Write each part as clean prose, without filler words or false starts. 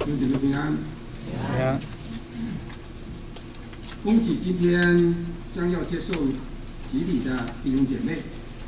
弟兄姐妹平安。 平安。 恭喜今天将要接受洗礼的弟兄姐妹。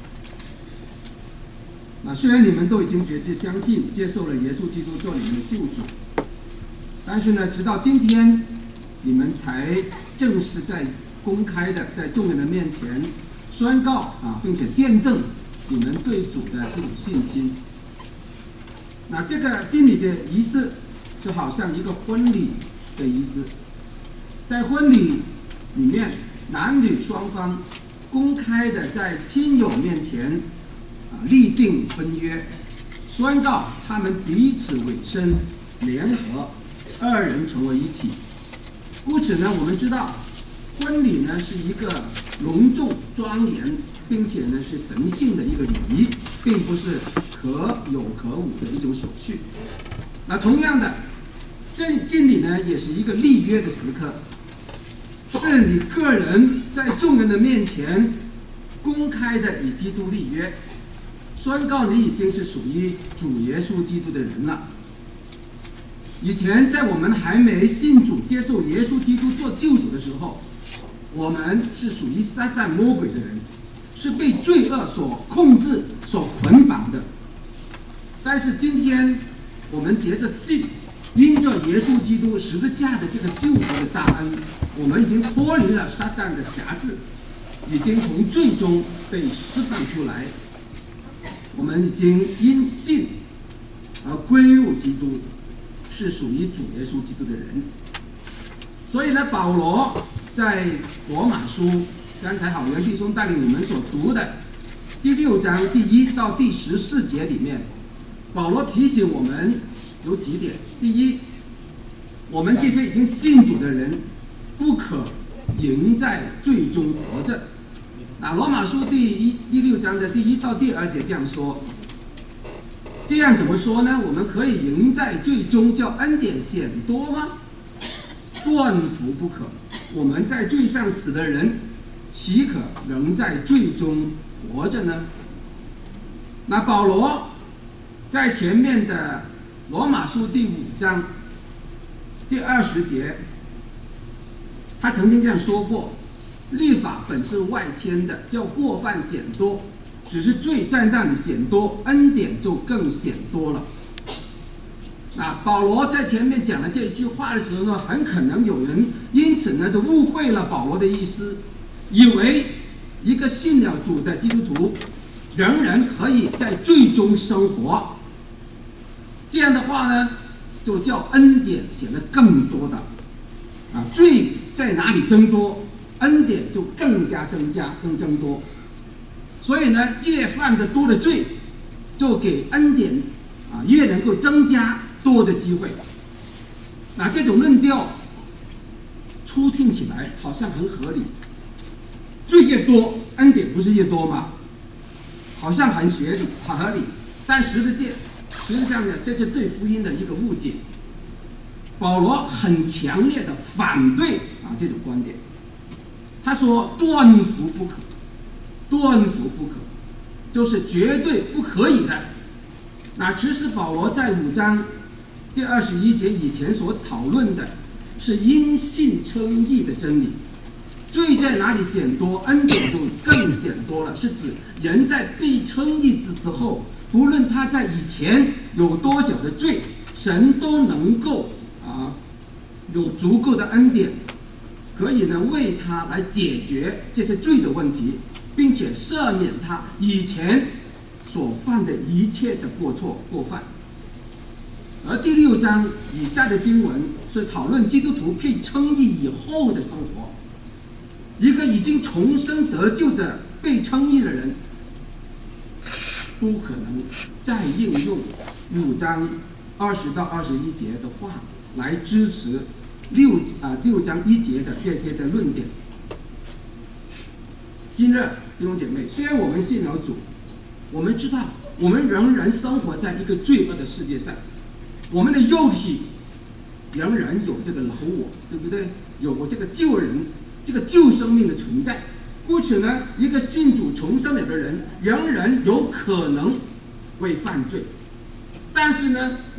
那虽然你们都已经决志相信，接受了耶稣基督做你们的救主，但是呢，直到今天，你们才正式在公开的在众人的面前宣告并且见证你们对主的这种信心。那这个敬礼的仪式就好像一个婚礼的仪式，在婚礼里面，男女双方公开的在亲友面前立定婚约，宣告他们彼此委身联合，二人成为一体。故此呢，我们知道婚礼呢是一个隆重庄严并且呢是神性的一个礼仪，并不是可有可无的一种手续。那同样的，这敬礼呢也是一个立约的时刻，是你个人在众人的面前公开的与基督立约，宣告你已经是属于主耶稣基督的人了。以前在我们还没信主接受耶稣基督做救主的时候，我们是属于撒旦魔鬼的人，是被罪恶所控制所捆绑的。但是今天我们藉着信，因着耶稣基督十字架的这个救赎的大恩，我们已经脱离了撒旦的辖制，已经从罪中被释放出来，我们已经因信而归入基督，是属于主耶稣基督的人。所以呢，保罗在罗马书，刚才好元弟兄带领我们所读的第6章第1到第14节里面，保罗提醒我们有几点。第一，我们这些已经信主的人不可仍在罪中活着。那罗马书第6章的第1到第2节这样说，这样怎么说呢？我们可以仍在罪中，叫恩典显多吗？断乎不可。我们在罪上死的人，岂可仍在罪中活着呢？那保罗在前面的罗马书第5章第20节，他曾经这样说过：律法本是外添的，叫过犯显多，只是罪在那里显多，恩典就更显多了。那保罗在前面讲了这一句话的时候呢，很可能有人因此呢就误会了保罗的意思，以为一个信了主的基督徒仍然可以在罪中生活，这样的话呢，就叫恩典显得更多的罪在哪里增多，恩典就更加增加更增多。所以呢，越犯得多的罪，就给恩典越能够增加多的机会。那这种论调初听起来好像很合理，罪越多，恩典不是越多吗？好像很合理，但实际上呢，这是对福音的一个误解。保罗很强烈的反对这种观点，他说断乎不可，断乎不可，就是绝对不可以的。那其实保罗在5章第21节以前所讨论的是因信称义的真理，罪在哪里显多，恩典就更显多了，是指人在被称义之时候，不论他在以前有多少的罪，神都能够有足够的恩典，可以呢为他来解决这些罪的问题，并且赦免他以前所犯的一切的过错过犯。而第6章以下的经文是讨论基督徒被称义以后的生活。一个已经重生得救的被称义的人，不可能再应用5章20到21节的话来支持6章1节的这些的论点。今日弟兄姐妹，虽然我们信了主，我们知道我们仍然生活在一个罪恶的世界上，我们的肉体仍然有这个老我，对不对？有这个旧人，这个旧生命的存在。故此呢，一个信主重生了的人仍然有可能会犯罪，但是呢，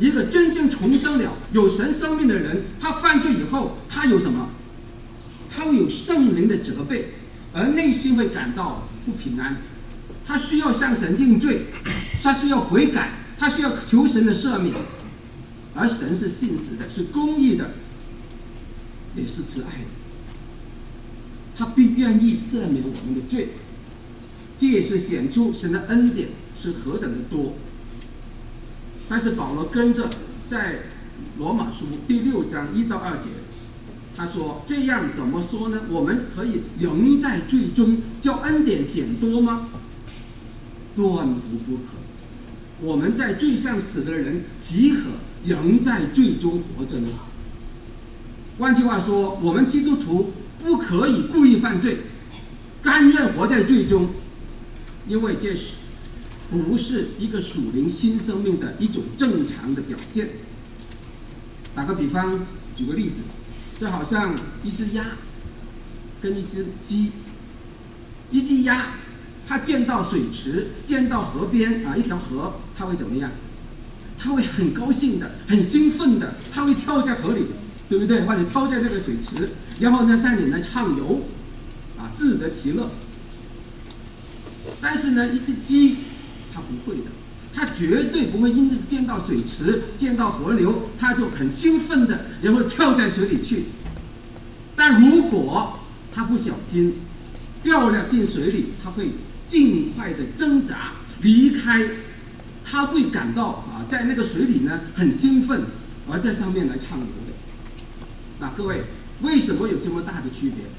一个真正重生了、有神生命的人，他犯罪以后，他有什么？他会有圣灵的责备，而内心会感到不平安。他需要向神认罪，他需要悔改，他需要求神的赦免。而神是信实的，是公义的，也是慈爱的，他必愿意赦免我们的罪。这也是显出神的恩典是何等的多。但是保罗跟着在罗马书第6章1到2节，他说：“这样怎么说呢？我们可以仍在罪中，叫恩典显多吗？断乎不可。我们在罪上死的人，岂可仍在罪中活着呢？”换句话说，我们基督徒不可以故意犯罪，甘愿活在罪中，因为这不是一个属灵新生命的一种正常的表现。打个比方，举个例子，这好像一只鸭跟一只鸡。一只鸭，它见到水池，见到河边一条河，它会怎么样？它会很高兴的，很兴奋的，它会跳在河里，对不对？或者跳在那个水池，然后呢，在里面畅游，自得其乐。但是呢，一只鸡，它不会的，它绝对不会因为见到水池、见到河流，它就很兴奋的，然后跳在水里去。但如果它不小心掉了进水里，它会尽快的挣扎离开，它会感到在那个水里呢很兴奋，而在上面来畅游的。那各位，为什么有这么大的区别？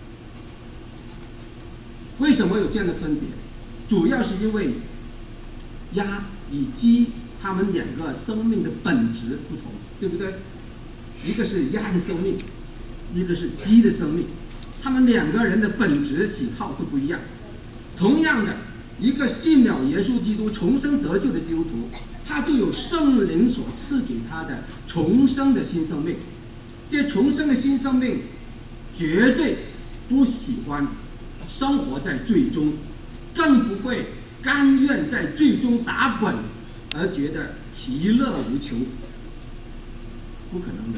为什么有这样的分别？主要是因为鸭与鸡，它们两个生命的本质不同，对不对？一个是鸭的生命，一个是鸡的生命，他们两个人的本质喜好都不一样。同样的，一个信了耶稣基督重生得救的基督徒，他就有圣灵所赐给他的重生的新生命。这重生的新生命绝对不喜欢生活在罪中，更不会甘愿在罪中打滚而觉得其乐无穷，不可能的。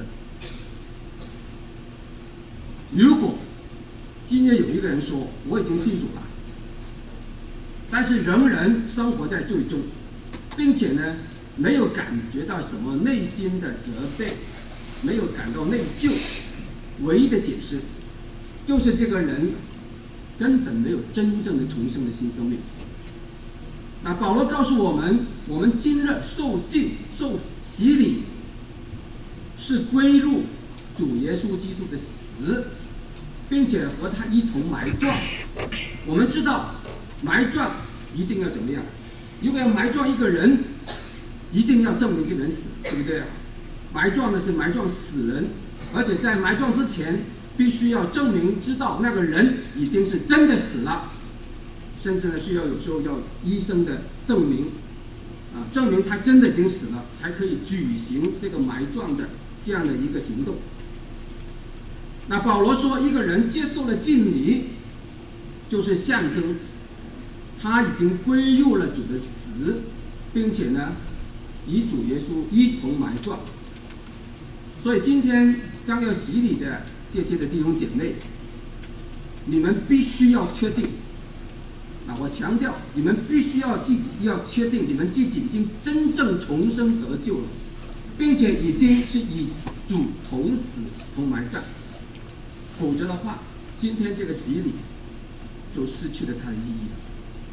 如果今天有一个人说我已经信主了，但是仍然生活在罪中，并且呢没有感觉到什么内心的责备，没有感到内疚，唯一的解释就是这个人根本没有真正的重生的新生命。那保罗告诉我们，我们今日受洗礼，是归入主耶稣基督的死，并且和他一同埋葬。我们知道埋葬一定要怎么样？如果要埋葬一个人，一定要证明这个人死，对不对？埋葬呢是埋葬死人，而且在埋葬之前必须要证明知道那个人已经是真的死了，甚至呢需要有时候要医生的证明，证明他真的已经死了，才可以举行这个埋葬的这样的一个行动。那保罗说，一个人接受了浸礼，就是象征他已经归入了主的死，并且呢与主耶稣一同埋葬。所以今天将要洗礼的这些的弟兄姐妹，你们必须要确定，我强调，你们必须要确定你们自己已经真正重生得救了，并且已经是与主同死同埋葬，否则的话，今天这个洗礼就失去了它的意义了。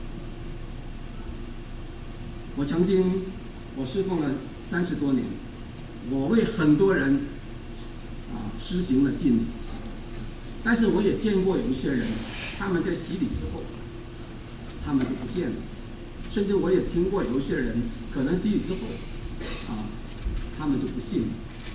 我侍奉了30多年，我为很多人施行了浸礼，但是我也见过有一些人，他们在洗礼之后，他们就不见了。甚至我也听过有一些人，可能洗礼之后，他们就不信了，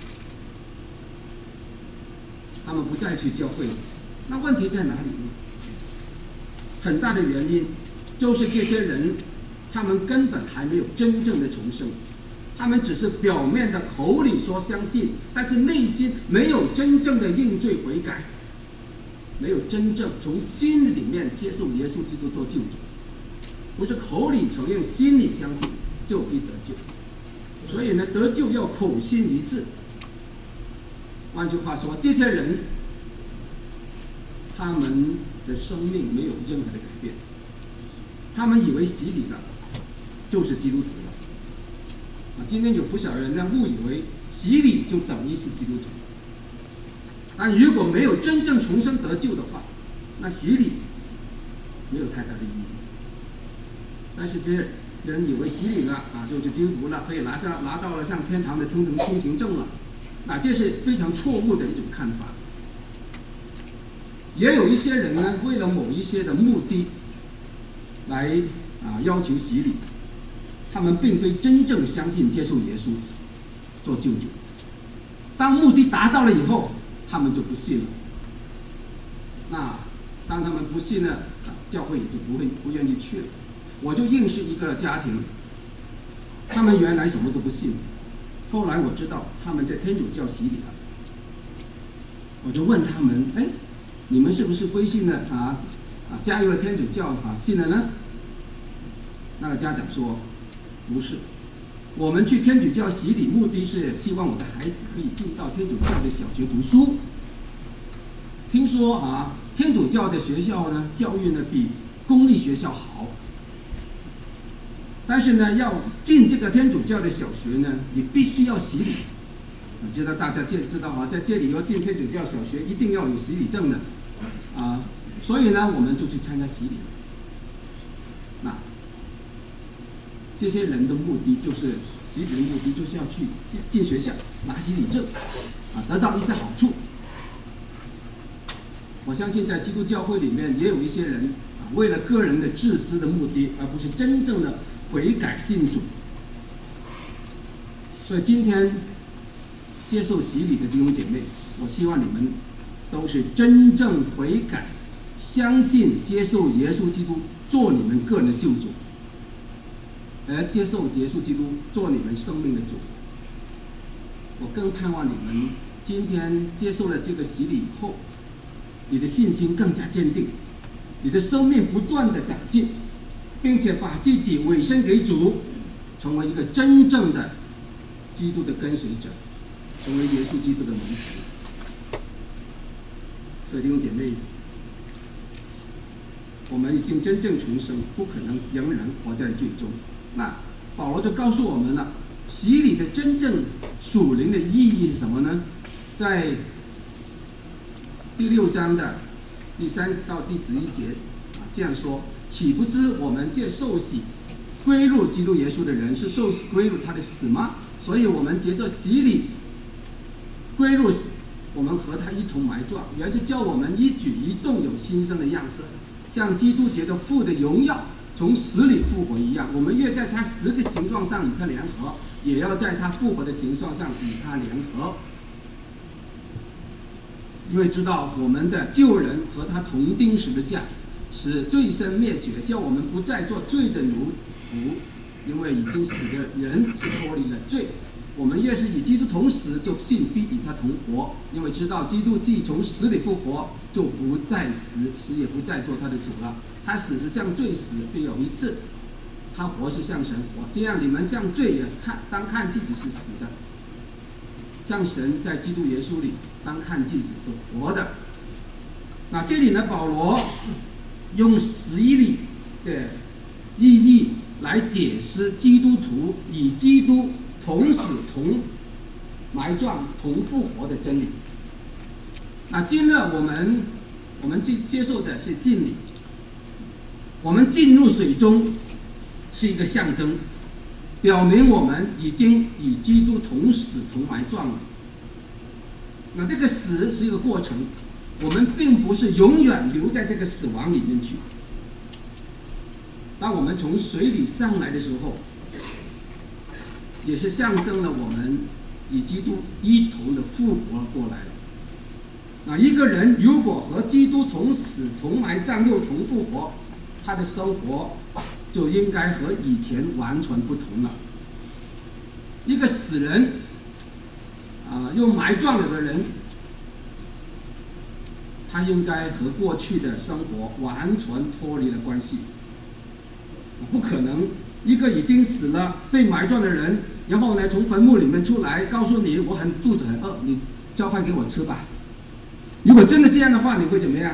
他们不再去教会了。那问题在哪里呢？很大的原因就是这些人，他们根本还没有真正的重生，他们只是表面的口里说相信，但是内心没有真正的认罪悔改，没有真正从心里面接受耶稣基督做救主。不是口里承认，心里相信，就必得救。 所以呢，得救要口心一致。换句话说，这些人他们的生命没有任何的改变，他们以为洗礼了就是基督徒了。今天有不少人呢误以为洗礼就等于是基督徒，但如果没有真正重生得救的话，那洗礼没有太大的意义。但是这些人以为洗礼了就是基督徒了，可以拿到了上天堂的通行证了，那这是非常错误的一种看法。也有一些人呢，为了某一些的目的来要求洗礼，他们并非真正相信接受耶稣做救主。当目的达到了以后，他们就不信了。那当他们不信了，教会也就不愿意去了。我就认识一个家庭，他们原来什么都不信，后来我知道他们在天主教洗礼了，我就问他们：你们是不是归信了加入了天主教信了呢？那个家长说不是，我们去天主教洗礼目的是希望我的孩子可以进到天主教的小学读书。听说天主教的学校呢，教育呢比公立学校好，但是呢，要进这个天主教的小学呢，你必须要洗礼。我知道大家知道在这里要进天主教小学一定要有洗礼证的所以呢，我们就去参加洗礼。那这些人的目的就是洗礼的目的就是要去进学校拿洗礼证得到一些好处。我相信在基督教会里面也有一些人为了个人的自私的目的，而不是真正的悔改信主。所以今天接受洗礼的弟兄姐妹，我希望你们都是真正悔改，相信接受耶稣基督做你们个人的救主，而接受耶稣基督做你们生命的主。我更盼望你们今天接受了这个洗礼以后，你的信心更加坚定，你的生命不断的长进，并且把自己委身给主，成为一个真正的基督的跟随者，成为耶稣基督的门徒。所以弟兄姐妹，我们已经真正重生，不可能仍然活在罪中。那保罗就告诉我们了，洗礼的真正属灵的意义是什么呢？在第6章的第3到第11节这样说：岂不知我们借受洗归入基督耶稣的人，是受洗归入他的死吗？所以我们藉着洗礼归入死，我们和他一同埋葬，原是叫我们一举一动有新生的样式，像基督藉着父的荣耀从死里复活一样。我们越在他死的形状上与他联合，也要在他复活的形状上与他联合。因为知道我们的旧人和他同钉十字架，使罪身灭绝，叫我们不再做罪的奴仆。因为已经死的人是脱离了罪，我们越是与基督同死，就信必与他同活。因为知道基督既从死里复活，就不再死，死也不再做他的主了。他死是向罪死，必有一次；他活是向神活。这样你们向罪也当看自己是死的，像神在基督耶稣里当看自己是活的。那这里呢，保罗用洗礼的意义来解释基督徒与基督同死同埋葬同复活的真理。那今日我们接受的是浸礼，我们进入水中是一个象征，表明我们已经与基督同死同埋葬了。那这个死是一个过程，我们并不是永远留在这个死亡里面去。当我们从水里上来的时候，也是象征了我们与基督一同的复活过来了。那一个人如果和基督同死同埋葬又同复活，他的生活就应该和以前完全不同了。一个死人又埋葬了的人，他应该和过去的生活完全脱离了关系，不可能一个已经死了被埋葬的人，然后呢从坟墓里面出来，告诉你我肚子很饿，你交饭给我吃吧。如果真的这样的话，你会怎么样？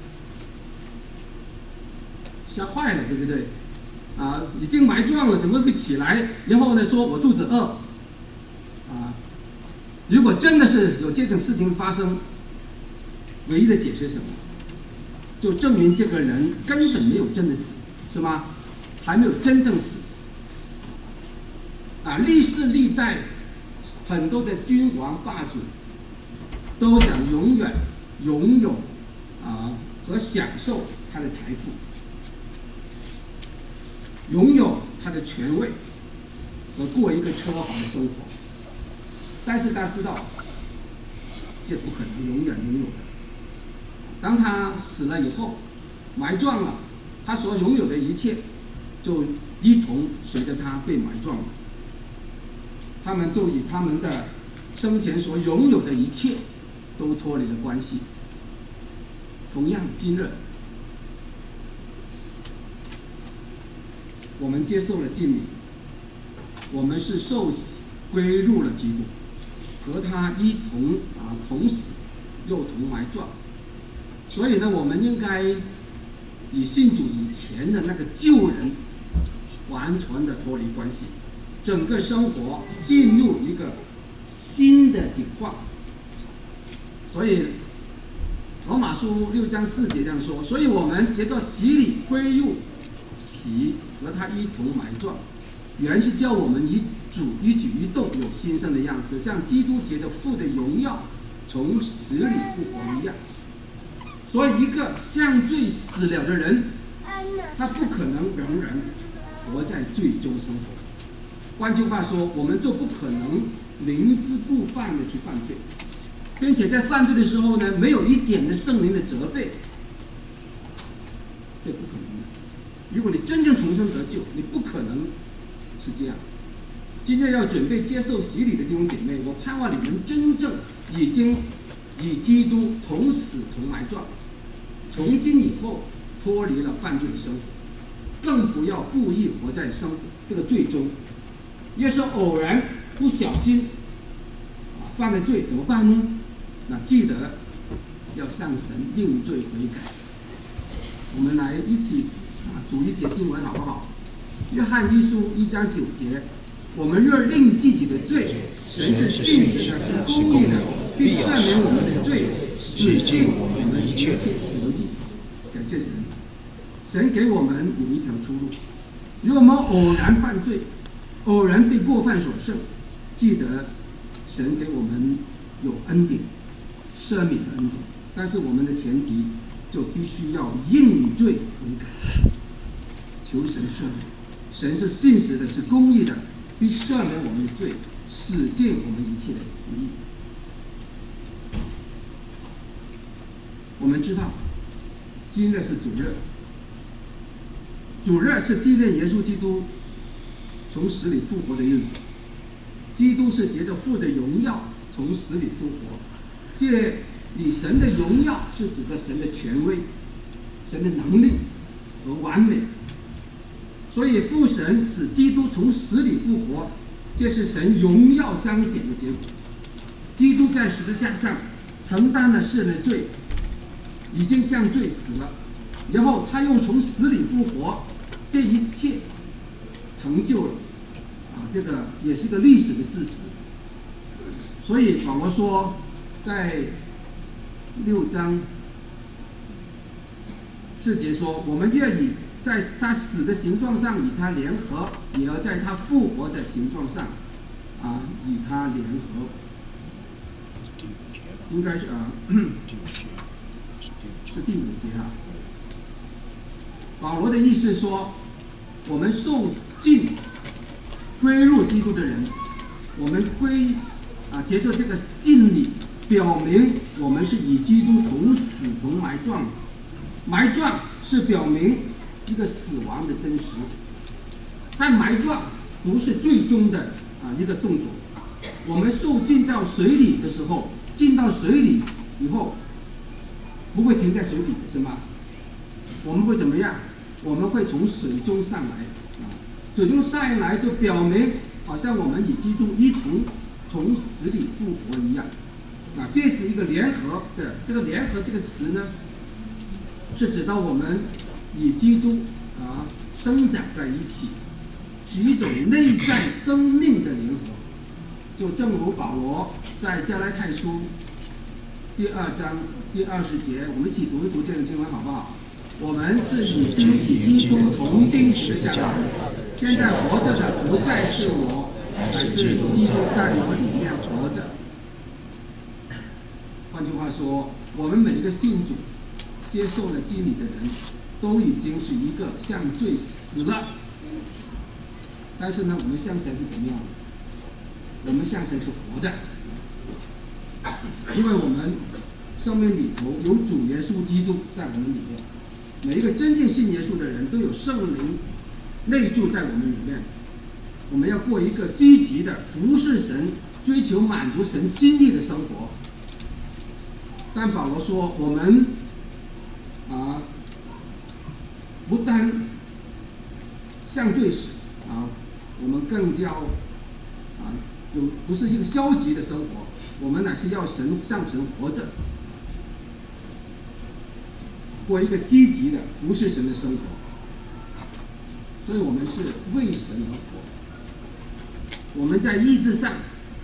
吓坏了，对不对？已经埋葬了，怎么会起来？然后呢说我肚子饿？如果真的是有这种事情发生，唯一的解释是什么？就证明这个人根本没有真的死，是吗？还没有真正死。历世历代很多的君王霸主都想永远拥有和享受他的财富，拥有他的权位和过一个奢华的生活。但是大家知道，这不可能永远拥有的。当他死了以后，埋葬了，他所拥有的一切就一同随着他被埋葬了。他们就以他们的生前所拥有的一切都脱离了关系。同样，今日我们接受了浸礼，我们是受洗归入了基督，和他一同同死，又同埋葬。所以呢，我们应该以信主以前的那个旧人完全的脱离关系，整个生活进入一个新的景况。所以罗马书6章4节这样说，所以我们藉着洗礼归入洗，和他一同埋葬，原是叫我们与主一举一动有新生的样式，像基督藉着父的荣耀从死里复活一样。所以一个向罪死了的人，他不可能仍然活在罪中生活。换句话说，我们就不可能明知故犯的去犯罪，并且在犯罪的时候呢，没有一点的圣灵的责备，这不可能的。如果你真正重生得救，你不可能是这样。今天要准备接受洗礼的弟兄姐妹，我盼望你们真正已经与基督同死同埋葬，从今以后脱离了犯罪的生活，更不要故意活在这个罪中。要是偶然不小心犯了罪怎么办呢？那记得要向神认罪悔改。我们来一起读一节经文好不好？约翰一书1章9节，我们若认自己的罪，神是信实的，是公义的，必赦免我们的罪，洗净我们的一切不义。感谢神，神给我们有一条出路。如果我们偶然犯罪，偶然被过犯所胜，记得神给我们有恩典，赦免的恩典。但是我们的前提就必须要认罪悔改，求神赦免。神是信实的，是公义的，必赦免我们的罪，洗净我们一切的不义。我们知道今日是主日，主日是纪念耶稣基督从死里复活的日子。基督是藉着父的荣耀从死里复活，这里神的荣耀是指着神的权威、神的能力和完美。所以父神使基督从死里复活，这是神荣耀彰显的结果。基督在十字架上承担了世人的罪，已经向罪死了，然后他又从死里复活，这一切成就了这个也是个历史的事实。所以保罗说，在6章4节说，我们愿意在他死的形状上与他联合，也要在他复活的形状上与他联合。应该是是第5节保罗的意思说，我们受浸归入基督的人，我们藉着这个浸礼，表明我们是与基督同死同埋葬。埋葬是表明一个死亡的真实，但埋葬不是最终的一个动作。我们受浸到水里的时候，进到水里以后，不会停在水里，是吗？我们会怎么样？我们会从水中上来， 主用上来就表明，好像我们与基督一同从死里复活一样。这是一个联合的，这个联合这个词呢，是指到我们与基督生长在一起，是一种内在生命的联合。就正如保罗在加拉太书第2章第20节，我们一起读一读这段经文好不好？我们是已经与基督同钉十字架，现在活着的不再是我，乃是基督在我里面活着。换句话说，我们每一个信主、接受了真理的人，都已经是一个向罪死了。但是呢，我们向神是怎么样的？我们向神是活的，因为我们生命里头有主耶稣基督在我们里面。每一个真正信耶稣的人都有圣灵内住在我们里面。我们要过一个积极的服侍神、追求满足神心意的生活。但保罗说，我们不单向罪死我们更要不是一个消极的生活，我们乃是要向神活着，过一个积极的服侍神的生活。所以我们是为神而活。我们在意志上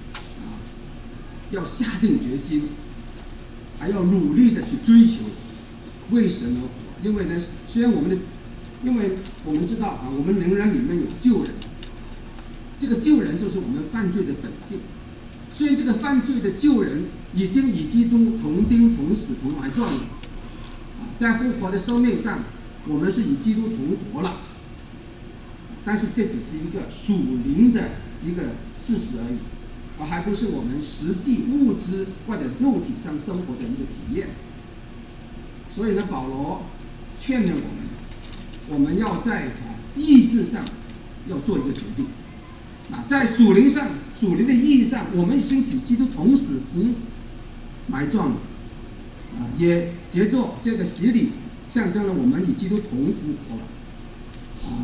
要下定决心，还要努力的去追求为神而活。因为呢，虽然因为我们知道我们仍然里面有旧人，这个旧人就是我们犯罪的本性。虽然这个犯罪的旧人已经与基督同钉同死同埋葬了，在复活的生命上，我们是与基督同活了。但是这只是一个属灵的一个事实而已，而还不是我们实际物质或者肉体上生活的一个体验。所以呢，保罗劝了我们要在意志上要做一个决定。在属灵上、属灵的意义上，我们已经与基督同死同埋葬了，也藉着这个洗礼，象征了我们与基督同复活了。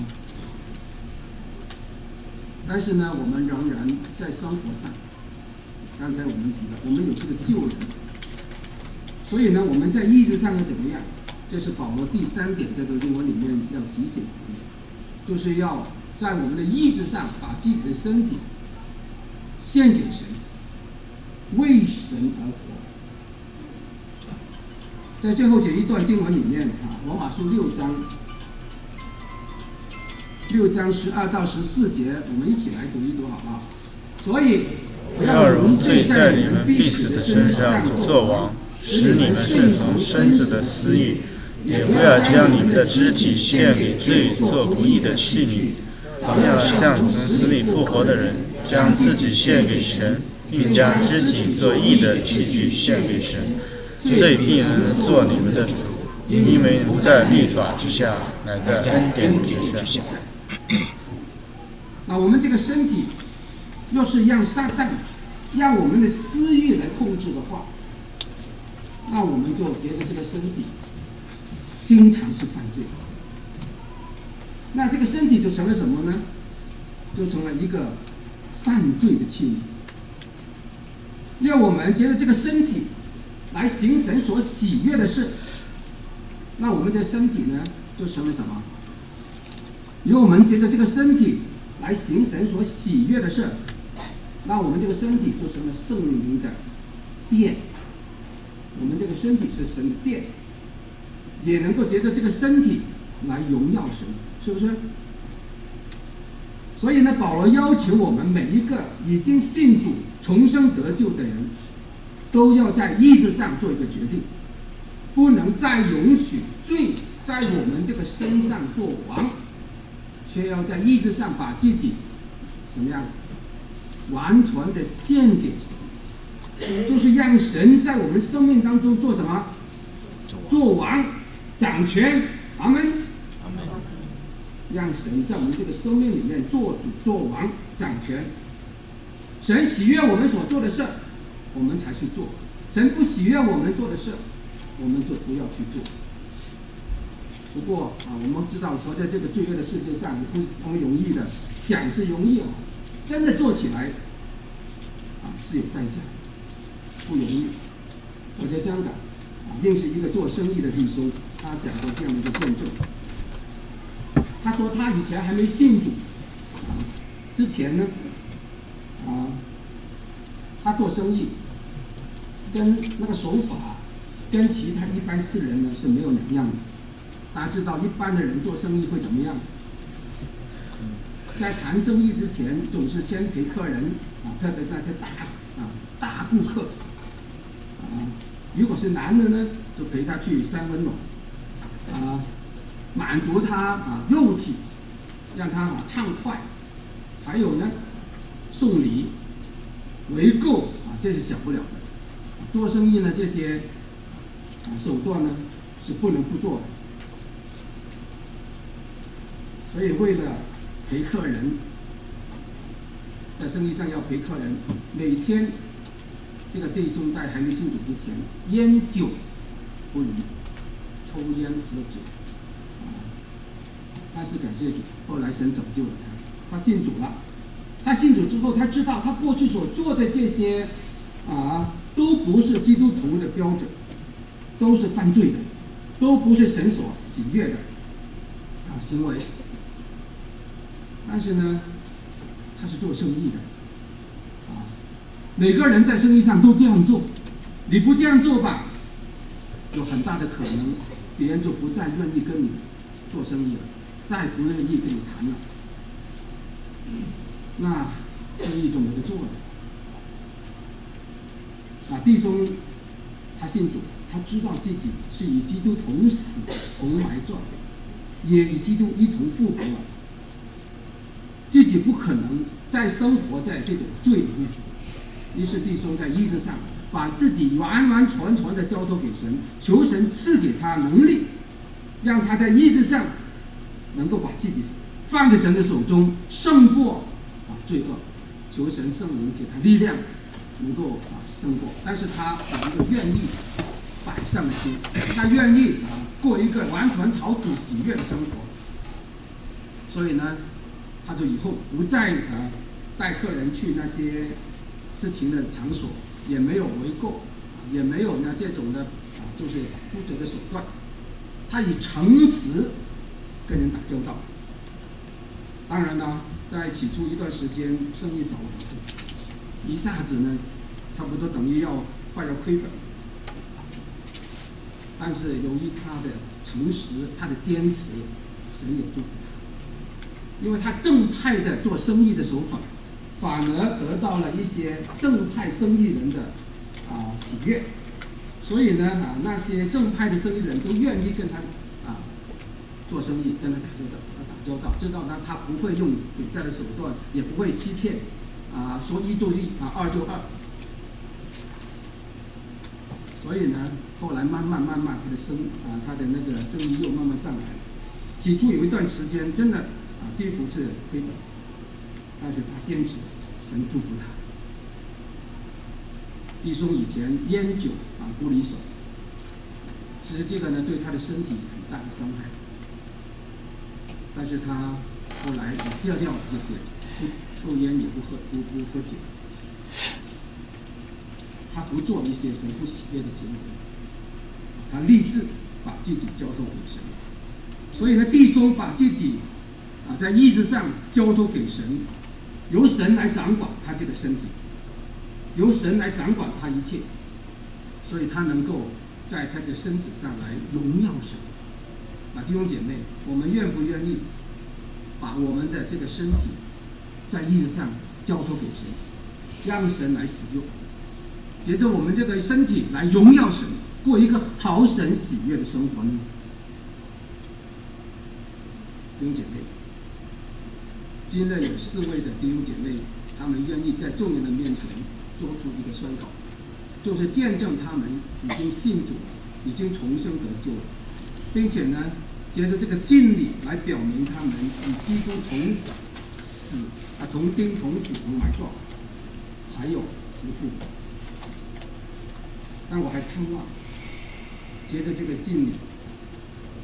但是呢，我们仍然在生活上，刚才我们提到，我们有这个旧人，所以呢，我们在意志上要怎么样？这是保罗第3点，在这个经文里面要提醒我们，就是要在我们的意志上把自己的身体献给神，为神而活。在最后这一段经文里面罗马书6章12到14节，我们一起来读一读好不好？所以不要容罪在你们必死的身上作王，使你们顺从身子的私欲，也不要将你们的肢体献给罪做不义的器皿，要像从死里复活的人，将自己献给神，并将肢体做义的器具献给神。罪必能做你们的主，因为不在律法之下，乃在恩典之下。 我们这个身体要是让撒旦让我们的私欲来控制的话，那我们就觉得这个身体经常是犯罪。那这个身体就成了什么呢？就成了一个犯罪的器皿。要我们觉得这个身体来行神所喜悦的事，那我们的身体呢就成了什么？由我们觉得这个身体来行神所喜悦的事，那我们这个身体就成了圣灵的殿。我们这个身体是神的殿，也能够觉得这个身体来荣耀神，是不是？所以呢，保罗要求我们每一个已经信主重生得救的人，都要在意志上做一个决定，不能再容许罪在我们这个身上做王，却要在意志上把自己怎么样完全的献给神，就是让神在我们生命当中做什么？做王掌权。阿们。让神在我们这个生命里面做主做王掌权。神喜悦我们所做的事，我们才去做；神不喜悦我们做的事，我们就不要去做。 不过我们知道活在这个罪恶的世界上不是那么容易的，讲是容易真的做起来是有代价，不容易。我在香港认识一个做生意的弟兄，他讲过这样的一个见证。他说他以前还没信主之前呢，他做生意跟那个手法跟其他一般世人呢是没有两样的。大家知道一般的人做生意会怎么样？在谈生意之前，总是先陪客人特别是那些大顾客如果是男的呢，就陪他去三温暖满足他肉体，让他畅快。还有呢，送礼、围购这是少不了的。做生意呢，这些手段呢是不能不做的。所以为了陪客人，在生意上要陪客人，每天这个弟兄在还没信主之前，烟酒不离，抽烟喝酒但是感谢主，后来神拯救了他，他信主了。他信主之后，他知道他过去所做的这些都不是基督徒的标准，都是犯罪的，都不是神所喜悦的行为。但是呢，他是做生意的每个人在生意上都这样做，你不这样做吧，有很大的可能别人就不再愿意跟你做生意了，再不愿意跟你谈了，那生意就没得做了。弟兄他信主，他知道自己是与基督同死同埋葬，也与基督一同复活了，自己不可能再生活在这种罪里面。于是弟兄在意志上把自己完完全全的交托给神，求神赐给他能力，让他在意志上能够把自己放在神的手中，胜过罪恶。求神圣灵给他力量，能够胜过。但是他有一个愿意摆上的心，他愿意过一个完全讨主喜悦的生活。所以呢，他就以后不再带客人去那些事情的场所，也没有围购，也没有这种的就是不择的手段。他以诚实跟人打交道。当然呢，在起初一段时间生意少了，一下子呢差不多等于快要亏本。但是由于他的诚实，他的坚持，神也祝福他，因为他正派的做生意的手法，反而得到了一些正派生意人的喜悦。所以呢那些正派的生意人都愿意跟他做生意，跟他打交道，知道他不会用诡诈的手段，也不会欺骗说一就一二就二。所以呢，后来慢慢他的那个生意又慢慢上来了。起初有一段时间真的几乎是亏本，但是他坚持，神祝福他。弟兄以前烟酒不离手，其实这个呢对他的身体很大的伤害。但是他后来戒掉了这些，不抽烟也不喝酒，他不做一些神不喜悦的行为，他立志把自己交托给神。所以呢，弟兄把自己在意志上交托给神，由神来掌管他这个身体，由神来掌管他一切，所以他能够在他的身子上来荣耀神。弟兄姐妹，我们愿不愿意把我们的这个身体在意志上交托给神，让神来使用，借着我们这个身体来荣耀神，过一个讨神喜悦的生活呢？弟兄姐妹，今日有4位的弟兄姐妹，他们愿意在众人的面前做出一个宣告，就是见证他们已经信主了，已经重生得救了，并且呢，借着这个敬礼来表明他们与基督同死同钉同死同埋葬，还有不复活。但我还盼望，借着这个敬礼，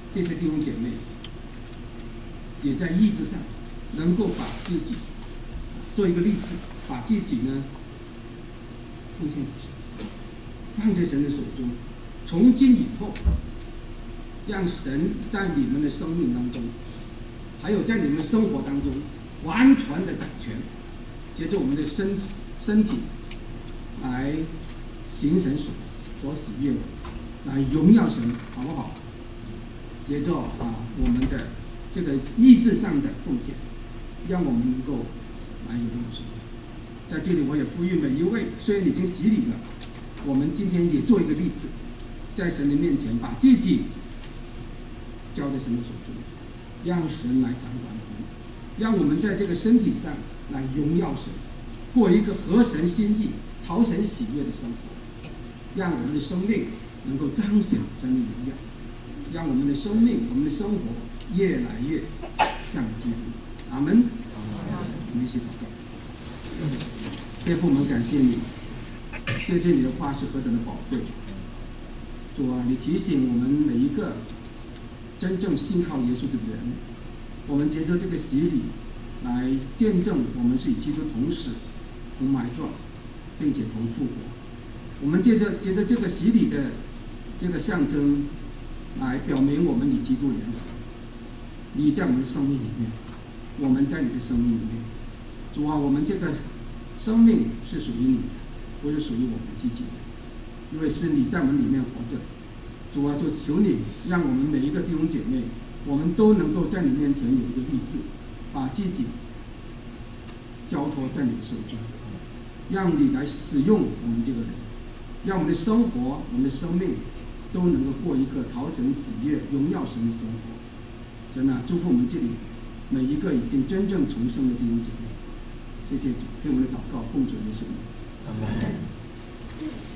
这些弟兄姐妹也在意志上能够把自己做一个立志，把自己呢奉献给神，放在神的手中。从今以后，让神在你们的生命当中，还有在你们生活当中完全的掌权，借着我们的身体来行神所喜悦的，来荣耀神，好不好？接着我们的这个意志上的奉献，让我们能够来荣耀神。在这里我也呼吁每一位，虽然已经洗礼了，我们今天也做一个例子，在神的面前把自己交在神的手中，让神来掌管我们，让我们在这个身体上来荣耀神，过一个合神心意、讨神喜悦的生活，让我们的生命能够彰显神的荣耀，让我们的生命、我们的生活越来越像基督。阿门。我们一起祷告。天父，我们感谢你，谢谢你的话是何等的宝贵。主啊，你提醒我们每一个真正信靠耶稣的人，我们借着这个洗礼来见证我们是与基督同死、同埋葬，并且同复活。我们借着这个洗礼的这个象征，来表明我们与基督联合。你在我们的生命里面，我们在你的生命里面。主啊，我们这个生命是属于你的，不是属于我们自己的，因为是你在我们里面活着。主啊，就求你让我们每一个弟兄姐妹，我们都能够在你面前有一个立志，把自己交托在你的手中，让你来使用我们这个人，让我们的生活、我们的生命都能够过一个讨神喜悦、荣耀神的生活。神啊，祝福我们这里每一个已经真正重生的弟兄姐妹。谢谢主，听我们的祷告，奉主耶稣名。阿门。